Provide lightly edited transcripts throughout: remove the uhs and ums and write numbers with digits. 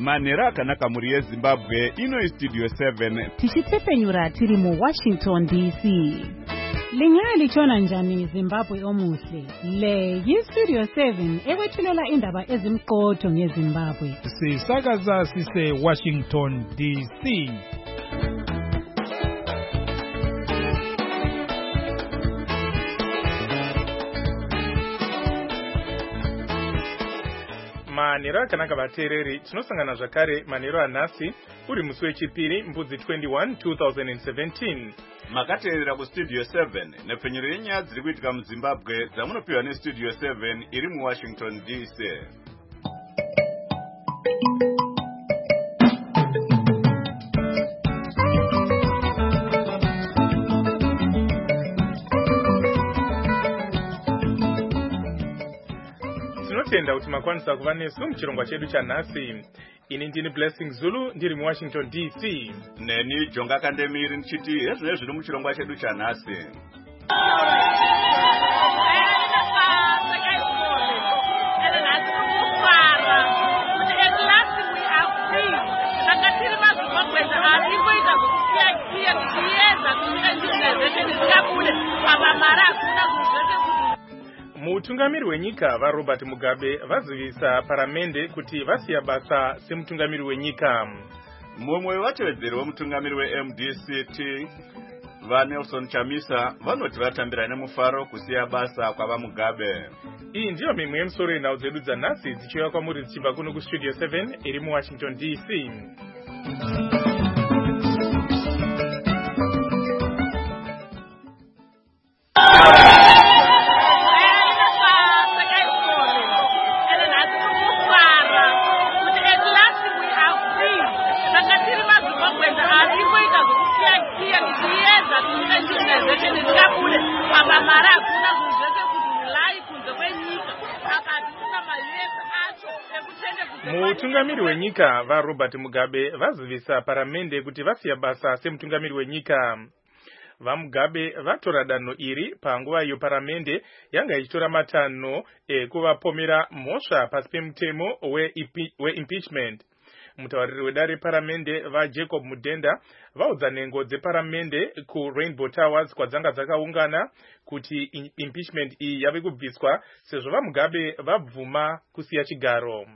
manhero akanaka mhuri yezimbabwe. Ino Studio 7 tichitsepenyura tiri mu Washington DC. Lingaya lichona njani Zimbabwe omuhle? Le yi-Studio 7 ekwethulela indaba ezimqotho ngeZimbabwe. Sisakaza sise Washington DC. Manhero akanaka vateereri, tinosangana zvakare manhero anhasi uri musi wechipiri mbudzi 21 2017. makateerera kuStudio 7 nepfenyuro yenyaya dziri kuitika muZimbabwe dzamunopiwa neStudio 7 iri muWashington DC. Tinotenda kuti makwanisa kuva nesu muchirongwa chedu chanhasi. Ini ndini Blessing Zulu ndiri muWashington DC. Neni Jonga Kandemiri ndichiti hezvino zviri muchirongwa chedu chanhasi. Mutungamiri wenyika vaRobert Mugabe vazivisa paramende kuti vasiya basa semutungamiri wenyika. Mumwe wevatevedzeri wemutungamiri weMDCT vaNelson Chamisa vanoti vatambira nemufaro kusiya basa kwavaMugabe. Iyi ndiyo mimwe yemusoro yenhau dzedu dzanhasi dzichiuya kwamuri dzichibva kuno kuStudio 7 iri muWashington DC. Mutungamiri wenyika vaRobert Mugabe vazivisa paramende kuti vasiya basa semutungamiri wenyika. VaMugabe vatora danho iri panguva iyo paramende yanga ichitora matanho ekuvapomera mhosva pasi pemutemo weimpeachment. Mutauriri wedare paramende vaJacob Mudenda vaudza nhengo dzeparamende kuRainbow Towers kwadzanga dzakaungana kuti impeachment iyi yave kubviswa sezvo vaMugabe vabvuma kusiya chigaro.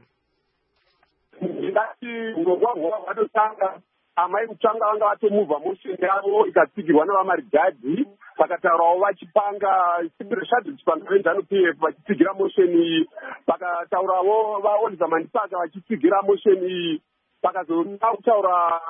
Ndati urongwa hwatotanga amai kutanga vanga vatomuvha motion yavo ikatsigirwa navamaridhadhi vakataurawo vachipanga chipanga veZANU-PF vachitsigira motion iyi, vakataurawo vaOliver Mandipaka vachitsigira motion iyi, pakazoda kutaura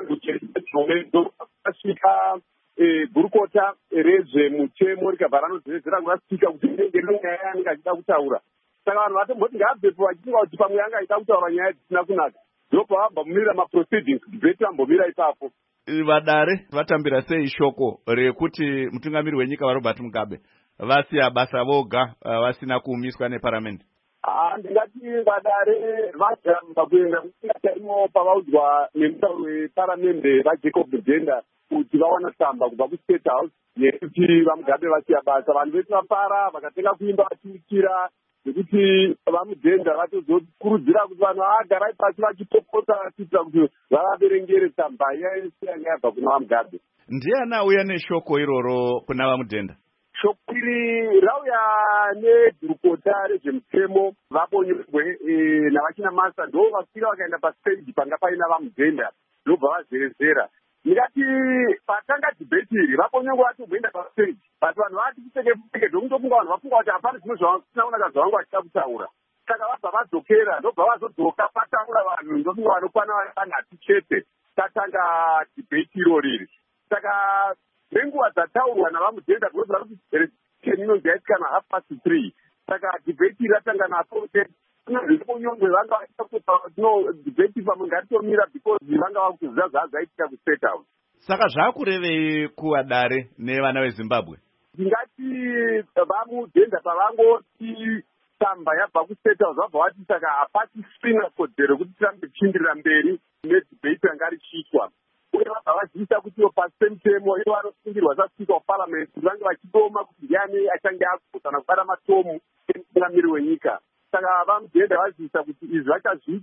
honorable asvika gurukota rezvemutemo rikabva ranozerezera kuvasvika kuti nyaya yanenge achida kutaura. Saka vanhu vatomboti ngaabvepo vachitsinga kuti pamwe yanga aida kutaura nyaya dzisina kunaka, ndobva vabva mumirira maproceedings debate vambomira ipapo. Vadare vatambira sei shoko rekuti mutungamiri wenyika vaRobert Mugabe vasiya basa voga vasina kuumiswa neparamende? Ndingati vadare vajamba kuenda kusingatarimo pavaudzwa nemutauri weparamende vaJacob Mudenda kuti vawana tsamba kubva kuState House yekuti vaMugabe vasiya basa. Vanhu vese vapara vakatenga kuimba vachiukira nekuti vaMudenda vatozokurudzira kuti vanhu agarai pasi vachipopota kuitira kuti vavaverengere tsamba yese yanga yabva kuna vaMugabe. Ndiani auya neshoko iroro kuna vaMudenda? Shoko iri rauya negurukota rezvemutemo vabonyerwe navachina masa, ndo vakwira vakaenda pastage panga paina vaMudenda ndobva vazerezera. Ndingati patanga debate iri vabonyerwa vatomboenda pastage, but vanhu vati kupfeke zvokutofunga vanhu vafunga kuti hapana zvimwe zvavasina kunaka zvavangu vachida kutaura. Saka vabva vadzokera ndobva vazodzoka pataura vanhu ndofunga vanokwana vanhatu chete tatanga debate iroriri. Saka nenguva dzataurwa navaMudenda kunoziva kuti inonzi yaitikana 3:30. Saka debate ratanga napo ndiponyongwe vanga vaita debate pamwe ngatitomira because vanga vakuziva zvazaitika kuState House. Saka zvakurevei kuvadare nevana veZimbabwe? Ndingati vaMudenda pavangoti tsamba yabva kuState House vabva vati saka hapasisina kodzero kuti tirambe tichienderera mberi nedebate ranga richiitwa. Uye vabva vazivisa kuti pasi pemutemo ivo vanosungirwa saSpeaker of Parliament vange vachidoma kuti ndiani achange agotana kubata matomu emutungamiri wenyika. Saka vaMudenda vazivisa kuti izvi vachazviita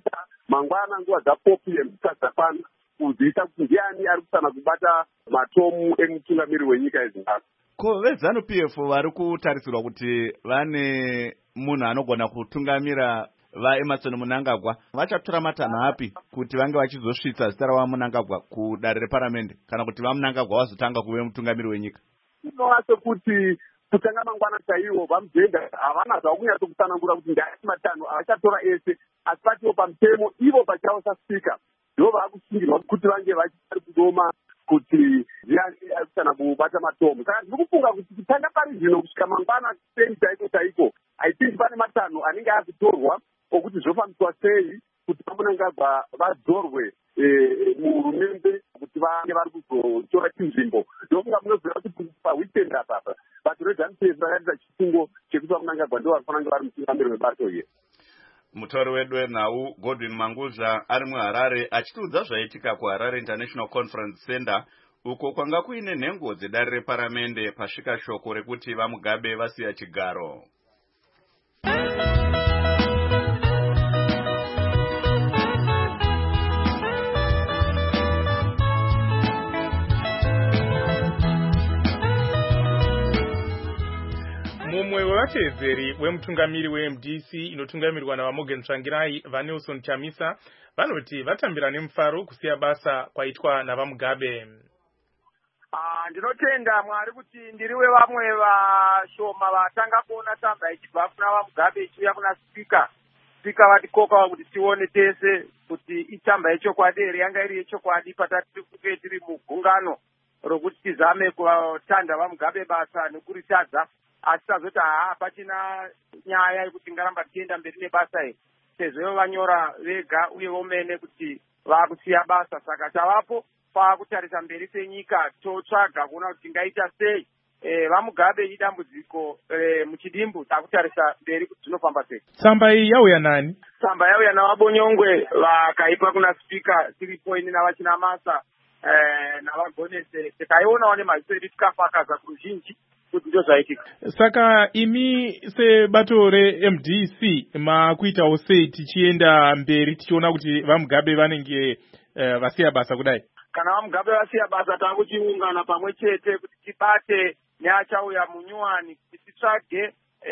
mangwana nguva dzapopi embuka dzakwana kuziisa kuti ndiani ari kusana kubata matomu emutungamiri wenyika yezimbabwe. Ko veZANU-PF vari kutarisirwa kuti vane munhu anogona kutungamira vaEmmerson Mnangagwa vachatora matanho api kuti vange vachizosvitsa zita raMnangagwa kudare reparamende kana kuti vaMnangagwa vazotanga kuve mutungamiri wenyika? Inova sekuti kutanga mangwana chaivo vamujenda havana zvavo kunyatso kutsanangura kuti ndaati matanho avachatora ese, asi patiwo pamutemo ivo pachavo saspika ndo vaakusungirwa kuti vange vachiri kudoma kuti ndiani ari kusana kubata matomu. Saka ndiri kufunga kuti kutanga pari zvino kusvika mangwana sei chaiko I think pane matanho anenge akutorwa okuti zvofambiswa sei kuti vaMnangagwa vadzorwe muhurumende kuti vange vari kuzotora chinzvimbo. Ndofunga munoziva kuti paweekend apa vanhu veZANU-PF vakaita chifungo chekuti vaMnangagwa ndo vanofanira kunge vari mutungamiri webato iri. Mutauri wedu wenhau Godwin Mangudza ari muHarare achitiudza zvaitika kuHarare International Conference Center uko kwanga kuine nhengo dzedare reparamende pasvika shoko rekuti vaMugabe vasiya chigaro. Mumwe wevatevedzeri wemutungamiri weMDC inotungamirwa naVaMorgan Tsvangirai vaNelson Chamisa vanoti vatambira nemufaro kusiya basa kwaitwa navaMugabe. Ndinotenda Mwari kuti ndiri wevamwe vashoma vatanga kuona tsamba ichibva kuna vaMugabe ichiuya kuna spika vatikoka kuti tione tese kuti itsamba yechokwadi here yanga iri yechokwadi patatiri tiri mugungano rokuti tizame kutanda vaMugabe basa nekuritadza, asi tazoti pachina nyaya yekuti ngaramba tienda mberi nebasa iri sezvo vanyora vega uye vomene kuti vakusiya basa. Saka tavapo pakutarisa mberi senyika totsvaga kuona kuti tingaita sei vaMugabe idambudziko muchidimbu takutarisa mberi kuti tinofamba sei. Tsamba iyi yauya nani? Tsamba yauya navaBonyongwe vakaipa kuna spika tiripoini navachinamasa navagonese tikaionawo nemaziso edu tikafakaza kuruzhinji kuti ndo zvaitika. Saka imi sebato reMDC makuitawo sei tichienda mberi tichiona kuti vaMugabe vanenge vasiya basa kudai? Kana vaMugabe vasiya basa takuchiungana pamwe chete kuti tibate neachauya munyuwani kuti titsvage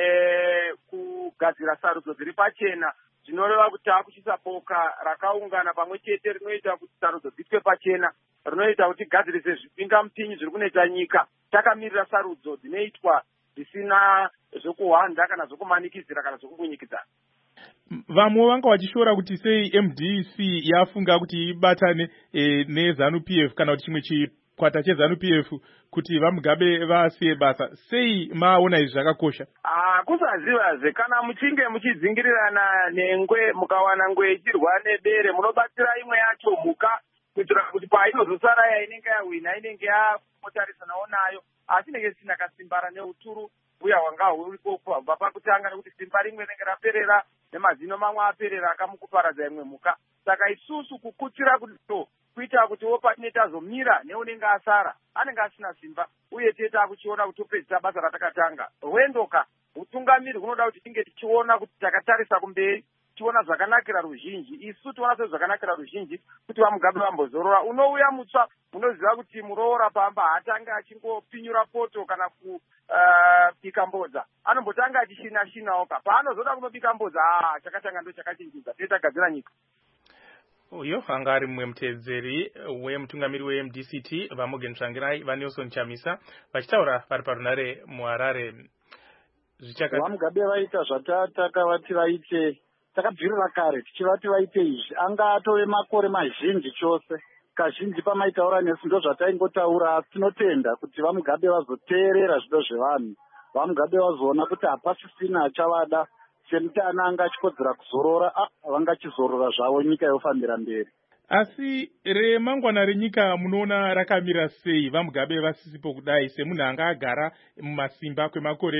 kugadzira sarudzo dziri pachena, zvinoreva kuti takuchisa boka rakaungana pamwe chete rinoita kuti sarudzo dziitwe pachena, rinoita kuti gadzirise zvipingamupinyi zviri kunoita nyika. Takamirira sarudzo dzinoitwa zvisina zvokuhwanda kana zvokumanikidzira kana zvokumbunyikidzana. Vamwe vanga vachishora kuti sei MDC yafunga kuti ibatane neZANU-PF kana kuti chimwe chikwata cheZANU-PF kuti vaMugabe vasiye basa. Sei maona izvi zvakakosha? Kusazivazve kana muchinge muchidzingirirana nengwe mukawana ngwe ichirwa nebere munobatsira imwe yacho mhuka kuitira kuti painozosara inenge yahwina inenge yamotarisanawo nayo, asi inenge isina kasimbara neuturu uya hwanga huripo kubva pakutanga nekuti simba rimwe rinenge raperera nemazino mamwe aperera akamukuparadza imwe mhuka. Saka isusu kukutira kuti kuita kuti wopatine tazomira neunenge asara anenge asina simba uye tete akuchiona kuti topedzisa basa ratakatanga. Hwendoka utungamiri hunoda kuti tinge tichiona kuti takatarisa kumberi tichiona zvakanakira ruzhinji, isu tiona sezvakanakira ruzhinji kuti vaMugabe vambozorora. Unouya mutsva unoziva kuti muroora pamba haatanga achingopinyura poto kana kubika mbodza, anombotanga achishina-shinawo paanozoda kunobika mbodza chakatanga ndo chakachinjidza tetagadzira nyika. Uyo anga ari mumwe mutevedzeri wemutungamiri weMDCT vaMorgan Tsvangirai vaNelson Chamisa vachitaura vari parunare muHarare. vaMugabe vaita zvatakavati vaite, takabvirira kare tichivati vaite izvi anga atove makore mazhinji chose. Kazhinji pamaitaura nesu ndo zvataingotaura, asi tinotenda kuti vaMugabe vazoteerera zvido zvevanhu, vaMugabe vazoona kuti hapasisina achavada semutana anga achikodzera kuzorora, vangachizorora zvavo, nyika yofambira mberi. Asi remangwana renyika munoona rakamira sei vaMugabe vasisipo kudai semunhu anga agara mumasimba kwemakore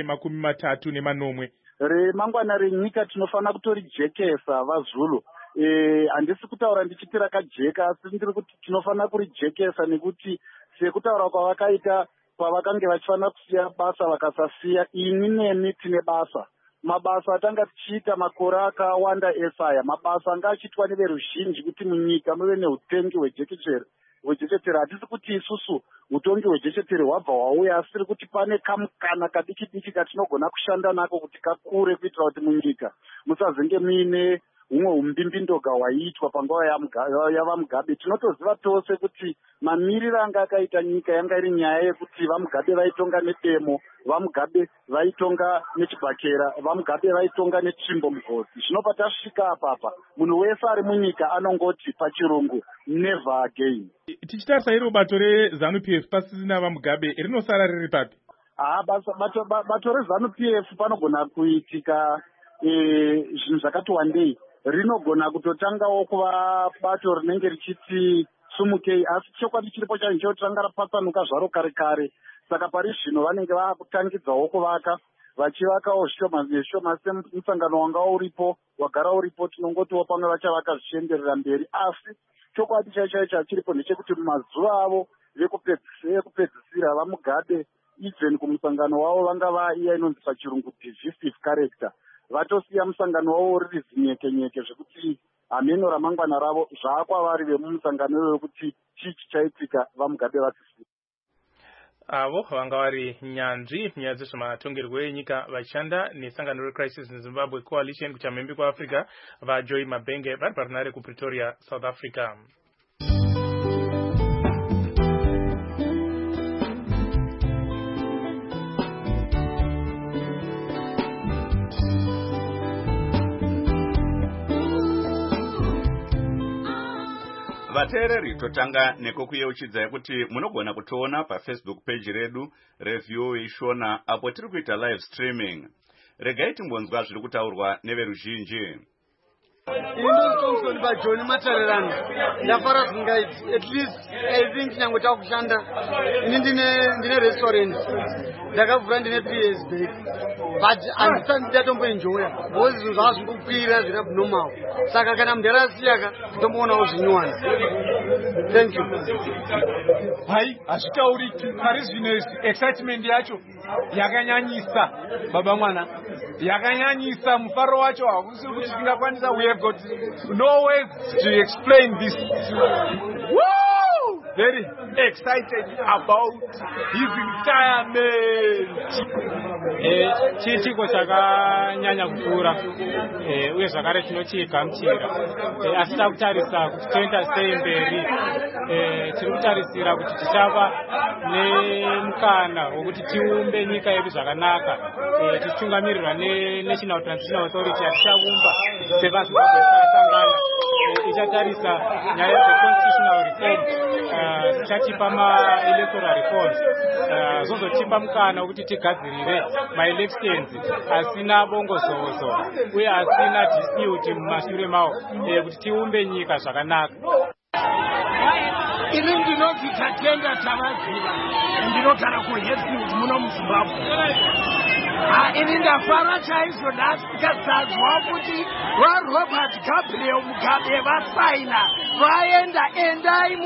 30 remangwana renyika tinofanira kutorijekesa vaZulu. Handisi kutaura ndichiti rakajeka, asi ndiri kuti tinofanira kurijekesa nekuti sekutaura kwavakaita pavakange vachifanira kusiya basa vakasasiya, ini nemi tine basa mabasa atanga tichiita makore akawanda esaya, mabasa anga achiitwa neveruzhinji kuti munyika muve neutengi hwejeketere. Hatisi kuti isusu utongi hwejeketere hwabva hwauya, asi tiri kuti pane kamukana kadiki diki katinogona kushanda nako kuti kakure, kuitira kuti munyika musazenge muine humwe umbimbidoga hwaiitwa panguva yavamugabe. Tinotoziva tose kuti mamiriro anga akaita nyika yanga iri nyaya yekuti vamugabe vaitonga nedemo, vamugabe vaitonga nechibhakera, vamugabe vaitonga netsvimbo mugodhi. Zvinobva tasvika apapa, munhu wese ari munyika anongoti pachirungu never again. Tichitarisa iro bato reZANU-PF pasina vamugabe rinosara riri papi? Bato reZANU-PF panogona kuitika zvinhu zvakati wandei. Rinogona kutotangawo kuva bato rinenge richiti sumukei, asi chokwadi chiripo chacho tanga rapatsanuka zvaro kare kare. Saka pari zvino vanenge vakutangidzawo kuvaka, vachivakawo zvishoma neshoma. Semusangano wanga uripo, wagara uripo, tinongotiwo pamwe vachavaka zvichienderera mberi. Asi chokwadi chaicho chiripo ndechekuti mazuva avo ekupedzisira vamugabe, even kumusangano wavo vanga vaiya inonzi pachirungu divisive character. Vatosiya musangano wavo riri zinyekenyeke zvekuti hameno ramangwana ravo zvakwavari vemumusangano iwoyo kuti chii chichaitika vamugabe vasisiri. Avo vanga vari nyanzvi nyaya dzezvematongerwo enyika vachishanda nesangano reCrisis in Zimbabwe Coalition kuchamhembe kwaAfrica vaJoy Mabhenge vari parunare kuPretoria, South Africa. Vateereri, totanga nekukuyeuchidzai kuti munogona kutiona paFacebook page redu reView Ishona apo tiri kuita live streaming. Regai timbonzwa zviri kutaurwa neveruzhinji. Indu Thompson by John Matarerano. Ndafara singaiti. At least I think nyango takushanda. Ndine restaurant. Ndakavura ndine 3 years back. But understand ndatombo enjoy. Because zvazvo kukwira zvirabnormal. Saka kana mundarasiyaka ndomboona uzvinywana. Thank you. Hai, azvitauriki. Parizvinezvi excitement yacho yakanyanyisa baba mwana. Yakanyanyisa mufaro wacho hakusi kuti tingakwanisa. We have got no words to explain this. Woo! Very excited about his retirement. Chiitiko chakanyanya kukura uye zvakare tinochigamuchira asi takutarisa kuti toenda sei mberi. Tiri kutarisira kuti tichava nemukana wekuti tiumbe nyika yedu zvakanaka tichitungamirirwa neNational Transitional Authority yatichaumba sevaZimbabwe vakasangana. Ichatarisa nyaya dzeconstitutional reform, tichatipa ma-electoral reforms, zozotipa mukana wekuti tigadzirire ma-elections asina bongozozo uye asina dispute mumashure mawo kuti tiumbe nyika zvakanaka. Ini ndinoti tatenda tavaziva, ndinogara kuHeadfield muno muZimbabwe. Ini ndafara chaizvo ndasikadzadzwa kuti vaRobert Gabriel Mugabe vasaina vaenda. Endai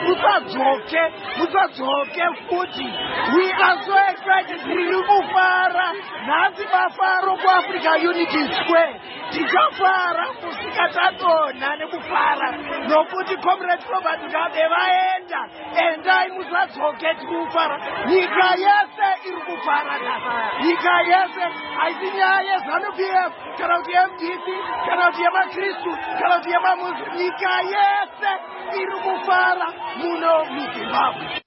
musadzoke futi. We are so excited. Tiri kufara nhasi mafaro kuAfrica Unity Square. Tichafara kusvika tadonha nekufara nokuti Comrade Robert Mugabe vaenda. Endai musadzoke, tiri kufara. Nyika yese iri kufara. Nyika yese haisi nyaya yeZANU-PF kana kuti MDC kana kuti yemakristu kana kuti yemamuslim. Nyika yese iri kufara muno muZimbabwe.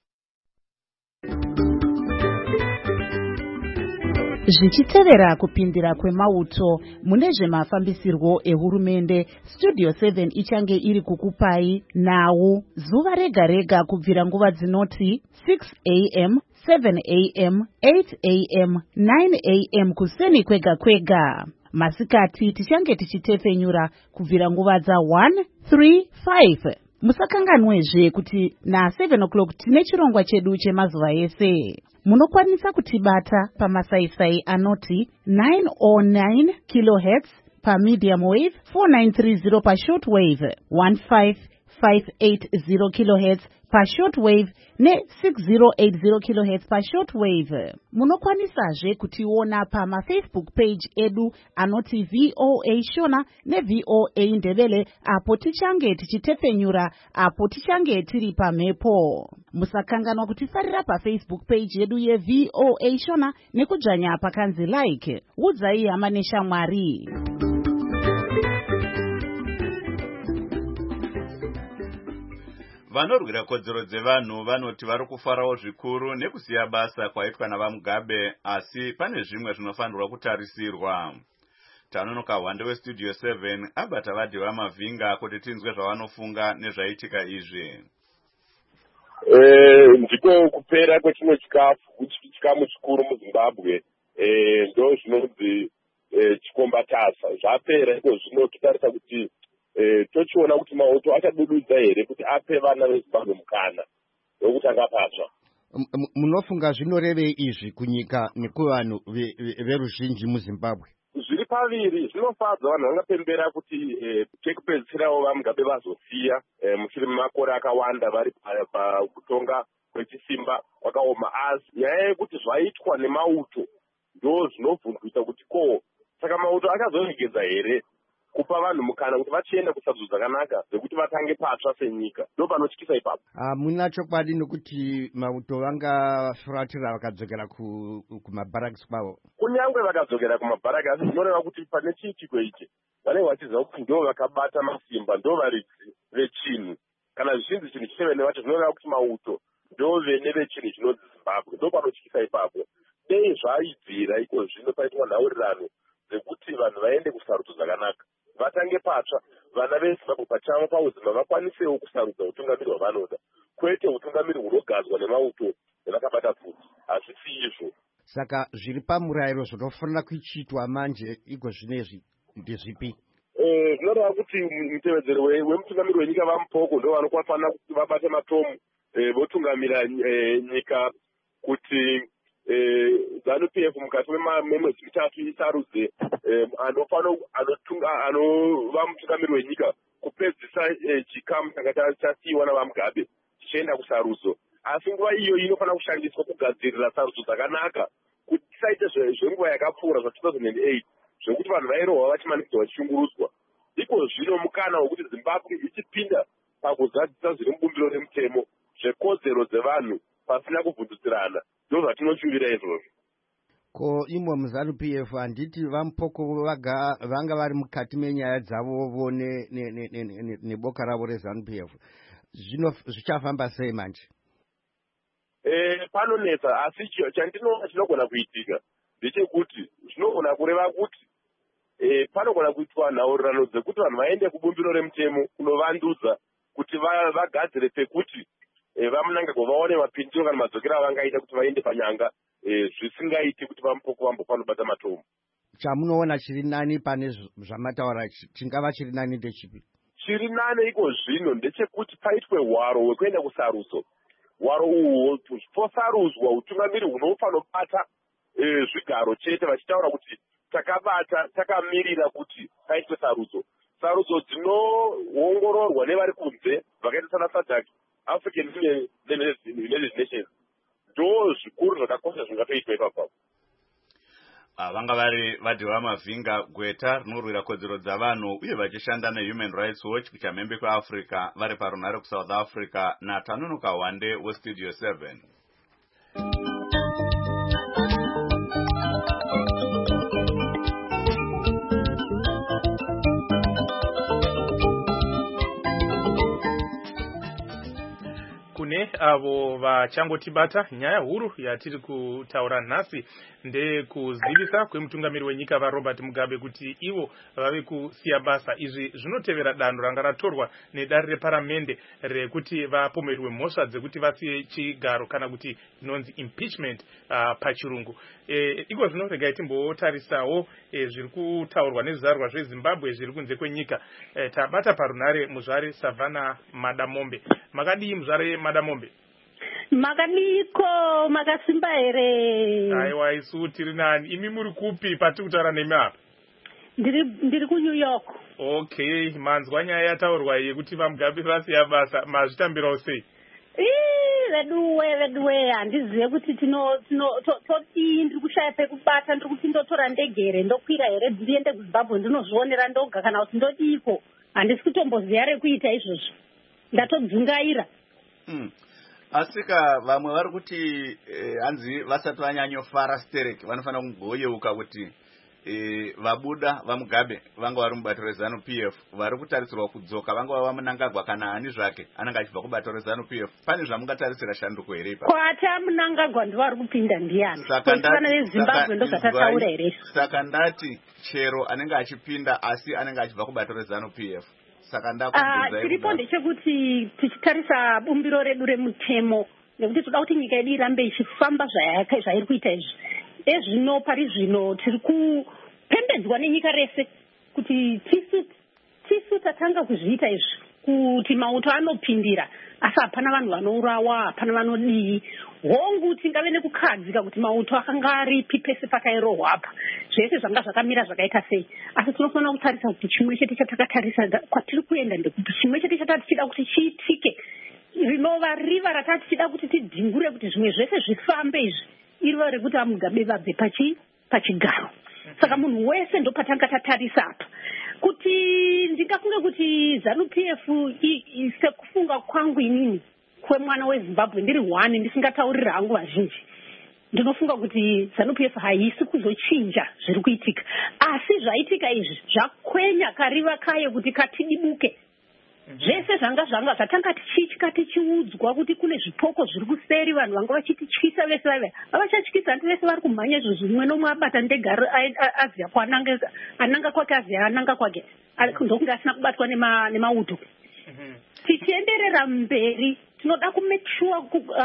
Zvichitevera kupindira kwemauto mune zvemafambisirwo ehurumende, Studio 7 ichange iri kukupai nawo zuva rega rega kubvira nguva dzinoti 6 am, 7 am, 8 am, 9 am kuseni kwega kwega. Masikati tichange tichitefenyura kubvira nguva dza 1, 3, 5. Musakanganwezve kuti na 7 o'clock tine chirongwa chedu chemazuva ese. Munokwanisa kutibata pamasaisai anoti 909 kHz pa medium wave, 4930 pa short wave, 15 580 kHz pashortwave ne6080 kHz pashortwave. Munokwanisazve kutiona pamafacebook page edu anoti VOA Shona neVOA Ndebele, apo tichange tichitepfenyura apo tichange tiri pamhepo. Musakanganwa kutifarira pafacebook page yedu yeVOA Shona nekudzvanya pakanzi like. Udzai hama neshamwari. Vanorwira kodzero dzevanhu vanoti vari kufarawo zvikuru nekusiya basa kwaitwa navaMugabe, asi pane zvimwe zvinofanirwa kutarisirwa. Tanonoka Hwande weStudio 7 abata vadhi vamavhinga kuti tinzwe zvavanofunga nezvaitika izvi. Ndiko kupera kwechimwe chikamu chikuru muZimbabwe, ndo zvinonzi chikombatasa. Zvapera iko zvino totarisa kuti tochiona kuti mauto achadududza here kuti ape vana veZimbabwe mukana wekuti angapatsva. Munofunga zvinorevei izvi kunyika nekuvanhu veruzhinji muZimbabwe? Zviri paviri. Zvinofadza vanhu vangapembera kuti chekupedzisirawo vaMugabe vazosiya mushure memakore akawanda vari pakutonga kwechisimba kwakaoma. Asi nyaya yekuti zvaitwa nemauto ndo zvinobvunzisa kuti ko saka mauto akazoregedza here kupa vanhu mukana kuti vachienda kusadzo dzakanaka dzekuti vatange patsva senyika. Ndo panotyisa ipapo. Muna chokwadi nokuti mauto vangafuratira vakadzokera kumabharagisi kwavo? Kunyangwe vakadzokera kumabharagisi, asi zvinoreva kuti pane chiitiko ichi vanenge vachiziva kuti ndo vakabata masimba, ndo varidzi vechinhu. Kana zvichinzi chinhu chitevene vacho zvinoreva kuti mauto ndo vene vechinhu chinonzi Zimbabwe. Ndo panotyisa ipapo. Dei zvaibvira iko zvino paitwa nhaurirano dzekuti vanhu vaende kusarudzo dzakanaka, vatange patsva, vana veZimbabwe pachavo pauzima vakwanisewo kusarudza utungamiri hwavanoda, kwete utungamiri hunogadzwa nemauto nevakabata pfuti. Hazvisi izvo. Saka zviri pamurayiro zvinofanira kuchiitwa manje iko zvinezvi ndezvipi? Zvinoreva kuti mutevedzero wemutungamiri wenyika vaMupoko ndo vanofanira kuti vabate matomu votungamira nyika kuti ZANU-PF mukati memwedzi mitatu isarudze anova mutungamiri wenyika kupedzisa chikamu changa chasiyiwa navaMugabe chichienda kusarudzo. Asi nguva iyo inofanira kushandiswa kugadzirira sarudzo dzakanaka kuti tisaite zvenguva yakapfuura zva2008 zvekuti vanhu vairohwa vachimanikidzwa vachishungurudzwa. Iko zvino mukana wekuti Zimbabwe ichipinda pakuzadzisa zviri mubumbiro remutemo zvekodzero dzevanhu pasina kubvundutsirana. Ndo zvatinoshuvira izvozvo. Ko imwe muZANU-PF handiti vaMupoko vanga vari mukati menyaya dzavovo neboka ravo reZANU-PF, zvino zvichafamba sei manje? Panonetsa, asi chandinoona chinogona kuitika ndechekuti zvinogona kureva kuti panogona kuitwa nhaurirano dzekuti vanhu vaende kubumbiro remutemo kunovandudza kuti vagadzire pekuti vaMunangagwa vaone mapindiro kana madzokero avangaita kuti vaende panyanga zvisingaiti kuti vaMupoko vambofanobata matomu. Chamunoona chiri nani pane zvamataura chingava chiri nani ndechipi? Chiri nani iko zvino ndechekuti paitwe hwaro hwekuenda kusarudzo. Hwaro uhwo posarudzwa utungamiri hunofanobata zvigaro chete vachitaura kuti takamirira kuti paitwe sarudzo. Sarudzo dzinoongororwa nevari kunze vakaita sana SADC, African United Nations. Ndo zvikuru zvakakosha zvingatoitwa ipapo. Vanga vari vadhi vamavhinga, gweta rinorwira kodzero dzavanhu uye vachishanda neHuman Rights Watch kuchamhembe kweAfrica vari parunare kuSouth Africa, naTanonoka Hwande weStudio 7. Kune avo vachangotibata, nyaya huru yatiri kutaura nhasi ndekuzivisa kwemutungamiri wenyika vaRobert Mugabe kuti ivo vave kusiya basa. Izvi zvinotevera danho ranga ratorwa nedare reparamende rekuti vapomerwe mhosva dzekuti vasiye chigaro kana kuti inonzi impeachment pachirungu. Iko zvino regai timbotarisawo zviri kutaurwa nezvizvarwa zveZimbabwe zviri kunze kwenyika. Tabata parunare muzvare Savannah Madamombe. Makadii muzvare Madamombe? Makadiko makasimba here? Aiwa, isu tiri nani. Imi muri kupi pati kutaura nemi apa? ndiri kuNew York. Okay, manzwa nyaya yataurwa yekuti vaMugabe vasiya basa, mazvitambirawo sei? Veduwe handizive kuti todii, ndiri kushaya pekubata, ndiri kuti ndotora ndege here ndokwira here ndiende kuZimbabwe ndinozvionera ndoga kana kuti ndodiko. Handisi kutomboziva rekuita izvozvo, ndatodzungaira. Asika vamwe vari kuti hanzi vasati vanyanyofara stereki vanofanira kungoyeuka kuti vabuda vaMugabe vanga vari mubato rezanu PF vari kutarisirwa kudzoka vanga vaMunangagwa kana ani zvake anenge achibva kubato rezanu PF. Pane zvamungatarisira shanduko here ipa? Kwata Munangagwa ndivari kupinda ndiani? Vana veZimbabwe ndozvatataura here? Saka ndati chero anenge achipinda asi anenge achibva kubato rezanu PF. Saka ndakubvunza chiripo ndechekuti tichitarisa bumbiro redu remutemo nekuti toda kuti nyika yedu irambe ichifamba zvairi kuita izvi. Ezvino pari zvino tiri kupembedzwa nenyika rese kuti tisu tatanga kuzviita izvi, kuti mauto anopindira asi hapana vanhu vanourawa, hapana vanodii. Hongu tingave nekukadzika kuti mauto akanga aripi pese pakairohwa apa, zvese zvanga zvakamira zvakaita sei. Asi tinofanira kutarisa kuti chimwe chete chatakatarisa kwatiri kuenda ndekuti chimwe chete chatati tichida kuti chiitike rinova riva ratati tichida kuti tidhingure kuti zvimwe zvese zvifambe izvi, iriva rekuti vaMugabe vabve pachigaro. Saka munhu wese ndopatanga tatarisa apa kuti ndingafunge kuti ZANU PF sekufunga kwangu inini kwemwana weZimbabwe ndiri one ndisingataurira hangu vazhinji, ndinofunga kuti ZANU PF haisi kuzochinja zviri kuitika, asi zvaitika izvi zvakwenya kariva kayo kuti katidibuke. Zvese zvanga zvatanga tichitya tichiudzwa kuti kune zvipoko zviri kuseri, vanhu vanga vachitityisa vese vave havachatyisa, hanti vese vari kumhanya izvozvo. Mumwe nomwe abata ndege aziya ananga kwake, aziya ananga kwake, ndokunge asina kubatwa nemauto. Tichienderera mberi tinoda kumake sure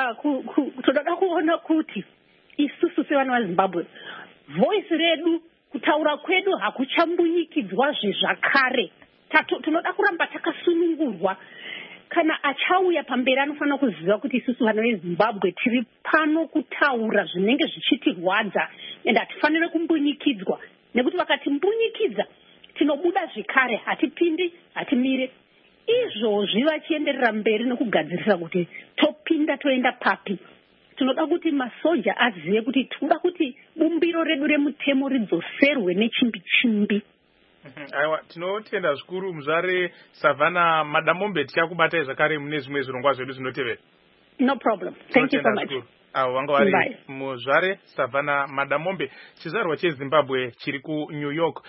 toda kuona kuti isusu sevana vaZimbabwe voice redu, kutaura kwedu hakuchambunyikidzwazve zvakare. Tinoda kuramba takasunungurwa. Kana achauya pamberi anofanira kuziva kuti isusu vana veZimbabwe tiri pano kutaura zvinenge zvichitirwadza ende hatifanire kumbunyikidzwa, nekuti vakati mbunyikidza tinobuda zvekare, hatipindi, hatimire. Izvozvi vachienderera mberi nekugadzirisa kuti topinda toenda papi. Tinoda kuti masoja azive kuti tinoda kuti bumbiro redu remutemo ridzoserwe nechimbi-chimbi. Aiwa, tinotenda zvikuru Muzvare Savannah Madamombe, tichakubatai zvakare mune zvimwe zvirongwa zvedu zvinotevera. No problem. Thank you so much. Wanga vari Muzvare Savannah Madamombe, chizvarwa cheZimbabwe chiri kuNew York.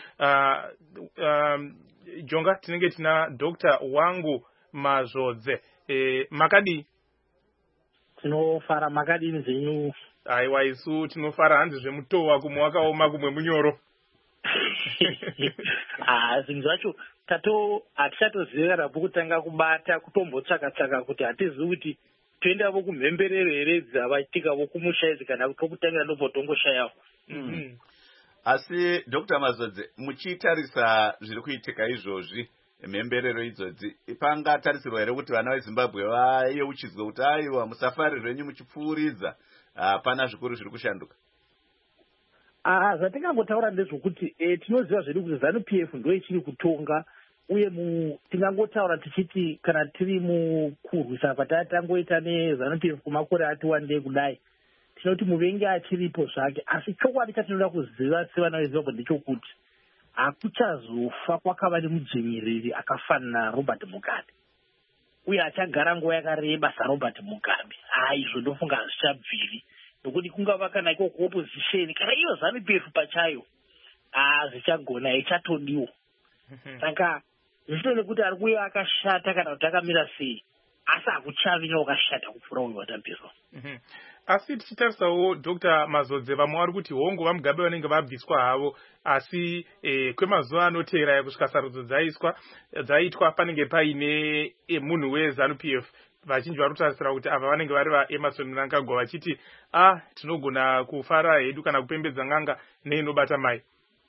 Jonga, tinenge tina Dr. Wangu Mazodze. Makadi? Tinofara makadini zvenyu? Aiwa, isu tinofara hanzi zvemutowa kumwe wakaoma kumwe munyoro. Zvinhu zvacho hatichatoziva kana pokutanga kubata kutombotsvaka-tsvaka kuti hatizivi kuti toendavo kumhemberero here dzavaitikavo kumusha idzi kana pokutangira ndobvotongoshayawo. Asi Dr. Mazodze, muchitarisa zviri kuitika izvozvi, mhemberero idzodzi, pangatarisirwa here kuti vana veZimbabwe vayeuchidzwe kuti aiwa musafari zvenyu muchipfuuridza, hapana zvikuru zviri kushanduka? Zvatingangotaura ndezvokuti tinoziva zvedu kuti ZANU PF ndo ichiri kutonga, uye tingangotaura tichiti kana tiri mukurwisa kwatatangoita neZANU PF kumakore ati wandei kudai, tinoti muvengi achiripo zvake. Asi chokwadi chatinoda kuziva sevana veZimbabwe ndechokuti hakuchazofa kwakava nemudzvinyiriri akafanana naRobert Mugabe, uye achagara nguva yakareba saRobert Mugabe. Izvo ndofunga hazvichabviri, nokuti kungava kana iko kuopposition kana iyo ZANU PF pachayo zvichagona ichatodiwa. Saka zvitone kuti ari kuuya akashata kana kuti akamira sei, asi hakuchavi neakashata kupfuura uyu watambirwa. Asi tichitarisawo Dr. Mazodze, vamwe vari kuti hongu vaMugabe vanenge vabviswa havo, asi kwemazuva anoteera kusvika sarudzo dzaitwa panenge paine munhu weZANU PF. Vazhinji vari kutarisira kuti ava vanenge vari vaEmmerson Mnangagwa vachiti tinogona kufara hedu kana kupembedza n'anga neinobata mai.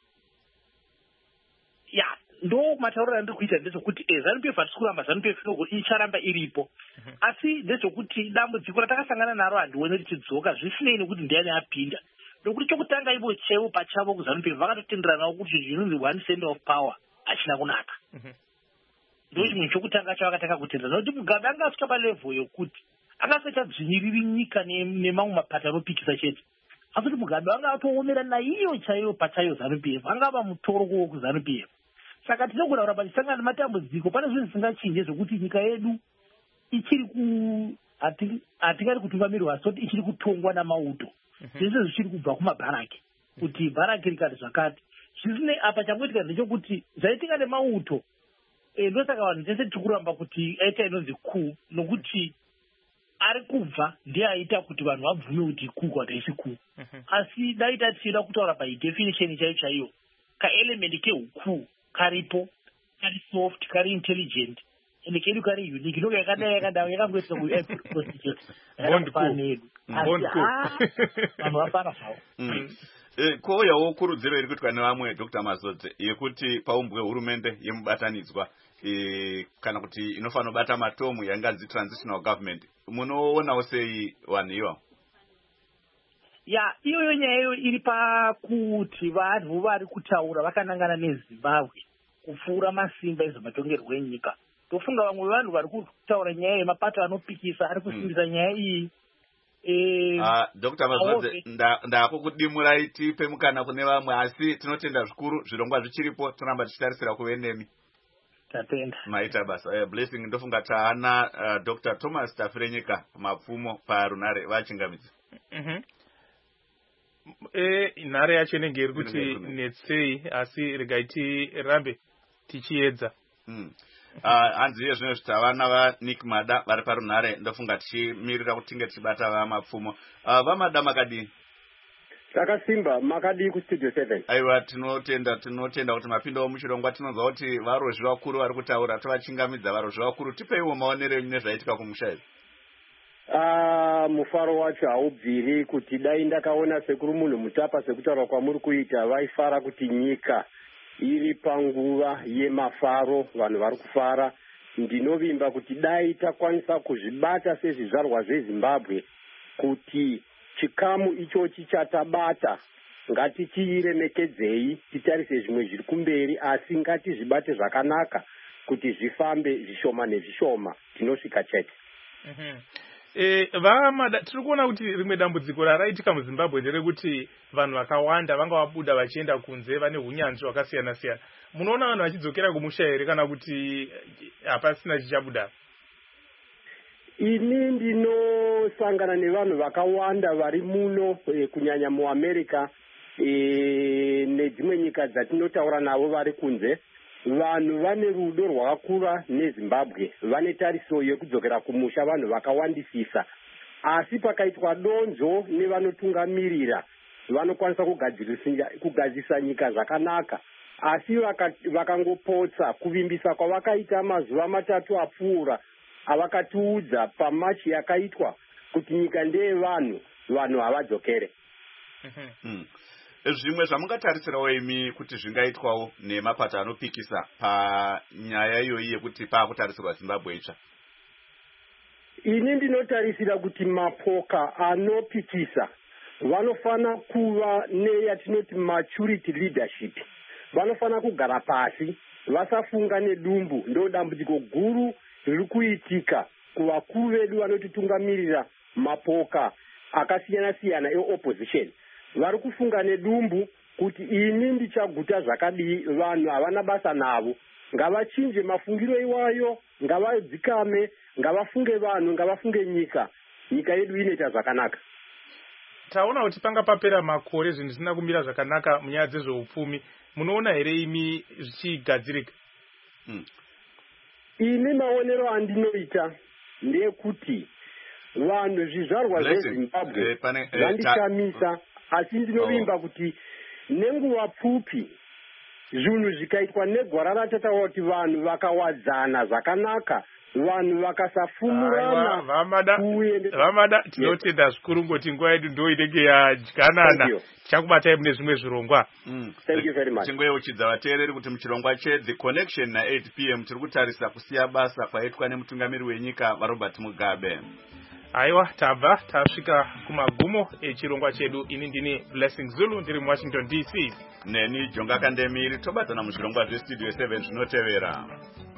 Ndo matauriro andiri kuita ndezvokuti ZANU PF hatisi kuramba ZANU PF icharamba iripo, asi ndezvokuti dambudziko ratakasangana naro handioni richidzoka, zvisinei nekuti ndiani apinda. Nokuti chokutanga chaivo pachavo kuZANU-PF vakatotenderanawo kuti zvinonzi one cent of power hachina kunaka. Ndo chimwe chokutanga chavakatanga kutenderana kuti Mugabe anga asvika palevhel yokuti akasachadzvinyiriri nyika nemamwe mapata anopikisa chete. Asi kuti Mugabe anga atoomera naiyo chaiyo pachayo ZANU-PF, angava mutoro kuZANU-PF. Saka tinogona kuramba tisangana nematambudziko, pane zvinhu zvisingachinje zvokuti nyika yedu ichiri hatingati kutungamirwa, asi kuti ichiri kutongwa namauto. Zvese zvichiri kubva kumabharaki, kuti bharaki rikati zvakati. Zvisine apa changoitika ndechokuti zvaitika nemauto, ndosaka vanhu tese tiri kuramba kuti aita inonzi kuu, nokuti ari kubva ndiye aita kuti vanhu vabvume kuti kuu kana kuti haisi kuu. Asi daita tichida kutaura padefinition chaiyo, kaelemende keukuu karipo, kari soft, kari intelligent, ende kedu kari unique. Ndoka yakadai yakangoisa kuconstitute vanhu vapana zvavo. Kwouyawo kurudziro iri kuitwa nevamwe Dr. Mazodze yekuti paumbwe hurumende yemubatanidzwa kana kuti inofanira kubata matomu yanganzi transitional government, munoonawo sei vanhu ivo? Ya, iyoyo nyaya iri pakuti vanhu vari kutaura vakanangana neZimbabwe kupfuura masimba ezvematongerwo enyika. Tofunga vamwe vanhu vari kutaura nyaya yemapato anopikisa ari kusimbisa nyaya iyi. Dr. Mazodze, ndako kudimurai tipe mukana kune vamwe, asi tinotenda zvikuru zvirongwa zvichiripo, toramba tichitarisira kuve nemi. Tatenda. Maita basa. Blessing, ndofunga taana Dr. Thomas Tafirenyika mapfumo parunare vachingamidzi. Nhare yacho inenge iri kuti netsei, asi regai rambe tichiedza. Hanzi iye zvino zvitavana vaNick Mada vari parunhare, ndofunga tichimirira kuti tinge tichibata vamapfumo. Vamada makadini? Takasimba, makadii kustudio 7. Aiwa, tinotenda kuti mapindawo muchirongwa. Tinonzwa kuti varozvi vakuru vari kutaura, tovachingamidza varozvi vakuru. Tipeiwo maonero enyu nezvaitika kumusha izvi. Mufaro wacho haubviri kuti dai ndakaona sekuru munhu mutapa sekutaura kwamuri kuita vaifara kuti nyika iri panguva yemafaro, vanhu vari kufara. Ndinovimba kuti dai takwanisa kuzvibata sezvizvarwa zveZimbabwe kuti chikamu ichochi chatabata ngatichiremekedzei, titarise zvimwe zviri kumberi, asi ngatizvibate zvakanaka kuti zvifambe zvishoma nezvishoma, tinosvika chete. Vamada, tiri kuona kuti rimwe dambudziko raraitika muZimbabwe nderekuti vanhu vakawanda vanga vabuda vachienda kunze vane hunyanzvi hwakasiyana siyana. Munoona vanhu vachidzokera kumusha here kana kuti hapasina chichabuda? Ini ndinosangana nevanhu vakawanda vari muno kunyanya muAmerica nedzimwe nyika dzatinotaura navo vari kunze. Vanhu vane rudo rwakakura neZimbabwe, vane tariso yekudzokera kumusha vanhu vakawandisisa. Asi pakaitwa donzo nevanotungamirira, vanokwanisa kugadzirisa nyika zvakanaka. Asi vakangopotsa kuvimbisa kwavakaita mazuva matatu apfuura, avakatiudza pamachi yakaitwa kuti nyika ndeye vanhu havadzokere. Zvimwe zvamungatarisirawo imi kuti zvingaitwawo nemapato anopikisa panyaya iyoyi yekuti paakutarisirwa Zimbabwe itsva? Ini ndinotarisira kuti mapoka anopikisa vanofana kuva neyatinoti maturity leadership. Vanofana kugara pasi, vasafunga nedumbu. Ndo dambudziko guru riri kuitika kuvakuru vedu vanotitungamirira mapoka akasiyana siyana eopposition. Vari kufunga nedumbu kuti ini ndichaguta zvakadii, vanhu havana basa navo. Ngavachinje mafungiro iwayo, ngavadzikame, ngavafunge vanhu, ngavafunge nyika. Nyika yedu inoita zvakanaka. Taona kuti panga papera makore zvinhu zvisina kumira zvakanaka munyaya dzezveupfumi. Munoona here imi zvichigadzirika? Ini maonero andinoita ndekuti vanhu zvizvarwa zveZimbabwe zvandishamisa, asi ndinovimba kuti nenguva pfupi zvinhu zvikaitwa negwara ratataura kuti vanhu vakawadzana zvakanaka, vanhu vakasafumurana. Vamada, tinotenda zvikuru ngoti nguva yedu ndo inenge yadyanana. Tichakubatai mune zvimwe zvirongwa. Thank you very much. Tingoyeuchidza vateereri kuti muchirongwa cheThe Connection na8 PM tiri kutarisa kusiya basa kwaitwa nemutungamiri wenyika vaRobert Mugabe. aiwa tabva tasvika kumagumo echirongwa chedu. Ini ndini Blessing Zulu ndiri muWashington DC. Neni Jonga Kandemiri, tobatana muzvirongwa zvestudio 7 zvinotevera.